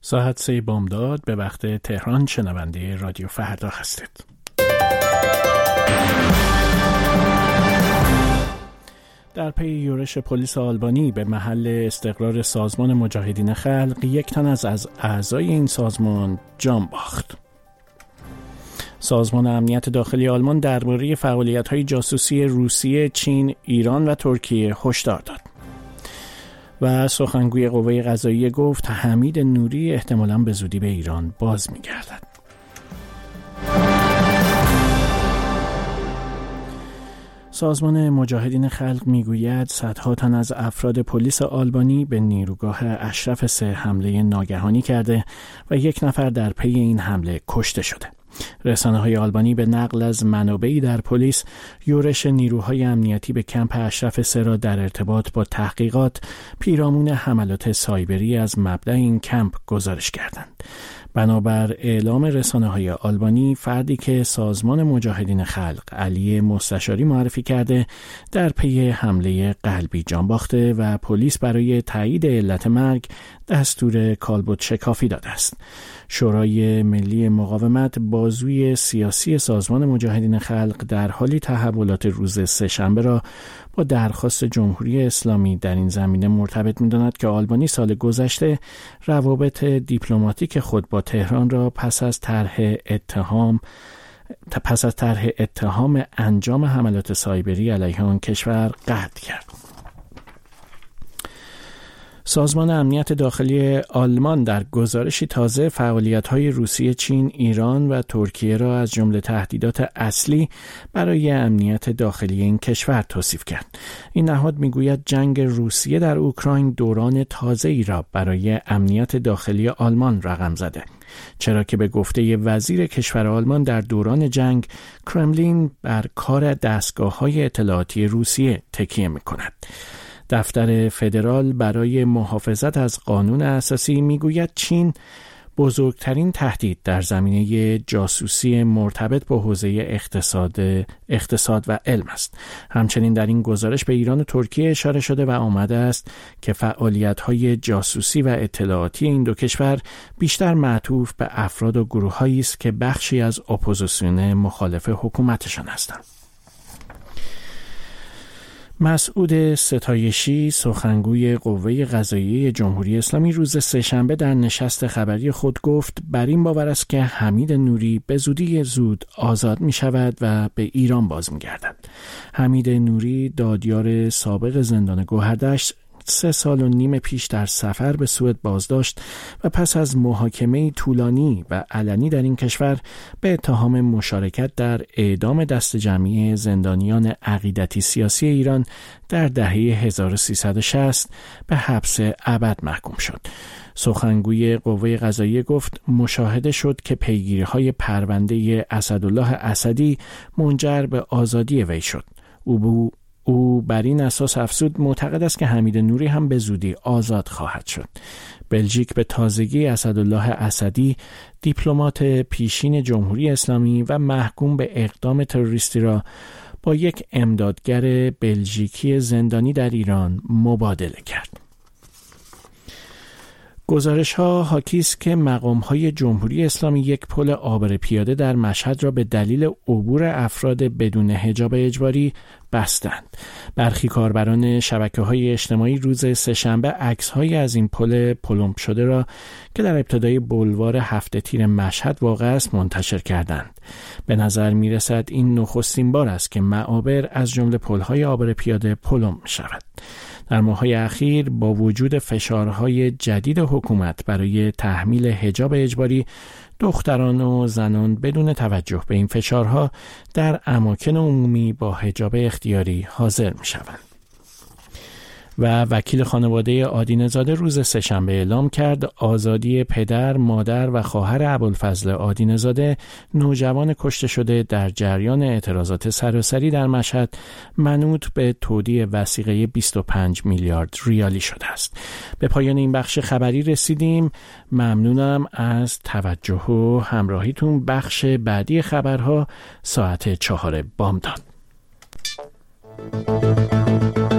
ساعت 3 بامداد به وقت تهران شنونده رادیو فردا هستید. در پی یورش پلیس آلبانی به محل استقرار سازمان مجاهدین خلق، یک تن از اعضای این سازمان جان باخت. سازمان امنیت داخلی آلمان درباره فعالیت‌های جاسوسی روسیه، چین، ایران و ترکیه هشدار داد. و سخنگوی قوه قضاییه گفت حمید نوری احتمالاً به زودی به ایران باز می‌گردد. سازمان مجاهدین خلق میگوید صدها تن از افراد پلیس آلبانی به نیروگاه اشرف 3 حمله ناگهانی کرده و یک نفر در پی این حمله کشته شده. رسانه‌های آلبانی به نقل از منابعی در پلیس یورش نیروهای امنیتی به کمپ اشرف 3 را در ارتباط با تحقیقات پیرامون حملات سایبری از مبدأ این کمپ گزارش کردند. بنابر اعلام رسانه‌های آلبانی، فردی که سازمان مجاهدین خلق علی مستشاری معرفی کرده در پی حمله قلبی جان باخته و پلیس برای تایید علت مرگ دستور کالبد شکافی داده است. شورای ملی مقاومت، بازوی سیاسی سازمان مجاهدین خلق، در حالی تحولات روز سه‌شنبه را با درخواست جمهوری اسلامی در این زمینه مرتبط می‌داند که آلبانی سال گذشته روابط دیپلماتیک خود با تهران را پس از طرح اتهام انجام حملات سایبری علیه آن کشور قطع کرد. سازمان امنیت داخلی آلمان در گزارشی تازه فعالیت‌های روسیه، چین، ایران و ترکیه را از جمله تهدیدات اصلی برای امنیت داخلی این کشور توصیف کرد. این نهاد می‌گوید جنگ روسیه در اوکراین دوران تازه‌ای را برای امنیت داخلی آلمان رقم زده، چرا که به گفته وزیر کشور آلمان در دوران جنگ کرملین بر کار دستگاه‌های اطلاعاتی روسیه تکیه می‌کند. دفتر فدرال برای محافظت از قانون اساسی میگوید چین بزرگترین تهدید در زمینه جاسوسی مرتبط با حوزه اقتصاد و علم است. همچنین در این گزارش به ایران و ترکیه اشاره شده و آمده است که فعالیت‌های جاسوسی و اطلاعاتی این دو کشور بیشتر معطوف به افراد و گروه‌هایی است که بخشی از اپوزیسیون مخالف حکومتشان هستند. مسعود ستایشی، سخنگوی قوه قضاییه جمهوری اسلامی، روز سه‌شنبه در نشست خبری خود گفت بر این باور است که حمید نوری به زودی آزاد می شود و به ایران باز می گردد. حمید نوری، دادیار سابق زندان گوهردشت، 3 سال و نیم پیش در سفر به سوئد بازداشت و پس از محاکمه طولانی و علنی در این کشور به اتهام مشارکت در اعدام دست جمعی زندانیان عقیدتی سیاسی ایران در دهه 1360 به حبس ابد محکوم شد. سخنگوی قوه قضاییه گفت مشاهده شد که پیگیری‌های پرونده اسدالله اسدی منجر به آزادی وی شد. او بر این اساس افزود معتقد است که حمید نوری هم به زودی آزاد خواهد شد. بلژیک به تازگی اسدالله اسدی، دیپلمات پیشین جمهوری اسلامی و محکوم به اقدام تروریستی را با یک امدادگر بلژیکی زندانی در ایران مبادله کرد. گزارش‌ها حاکی است که مقام‌های جمهوری اسلامی یک پل عابر پیاده در مشهد را به دلیل عبور افراد بدون حجاب اجباری بستند. برخی کاربران شبکه‌های اجتماعی روز سه‌شنبه عکس‌هایی از این پل پلمپ شده را که در ابتدای بولوار هفته تیر مشهد واقع است منتشر کردند. به نظر می‌رسد این نخستین بار است که معابر از جمله پل‌های عابر پیاده پلمپ می‌شود. در ماه‌های اخیر با وجود فشارهای جدید حکومت برای تحمیل حجاب اجباری، دختران و زنان بدون توجه به این فشارها در اماکن عمومی با حجاب اختیاری حاضر می‌شوند. و وکیل خانواده آدینه‌زاده روز سه‌شنبه اعلام کرد آزادی پدر، مادر و خواهر ابوالفضل آدینه‌زاده، نوجوان کشته شده در جریان اعتراضات سراسری در مشهد، منوط به تودیع وثیقه 25 میلیارد ریالی شده است. به پایان این بخش خبری رسیدیم. ممنونم از توجه و همراهیتون. بخش بعدی خبرها ساعت 4 بامداد.